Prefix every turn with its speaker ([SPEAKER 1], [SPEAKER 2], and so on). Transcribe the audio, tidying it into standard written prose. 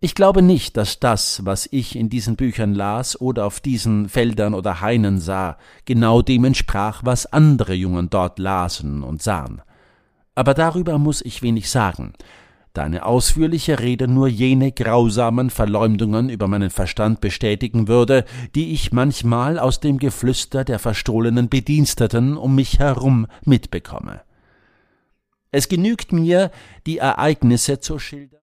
[SPEAKER 1] Ich glaube nicht, dass das, was ich in diesen Büchern las oder auf diesen Feldern oder Hainen sah, genau dem entsprach, was andere Jungen dort lasen und sahen. Aber darüber muß ich wenig sagen, da eine ausführliche Rede nur jene grausamen Verleumdungen über meinen Verstand bestätigen würde, die ich manchmal aus dem Geflüster der verstohlenen Bediensteten um mich herum mitbekomme. Es genügt mir, die Ereignisse zu schildern.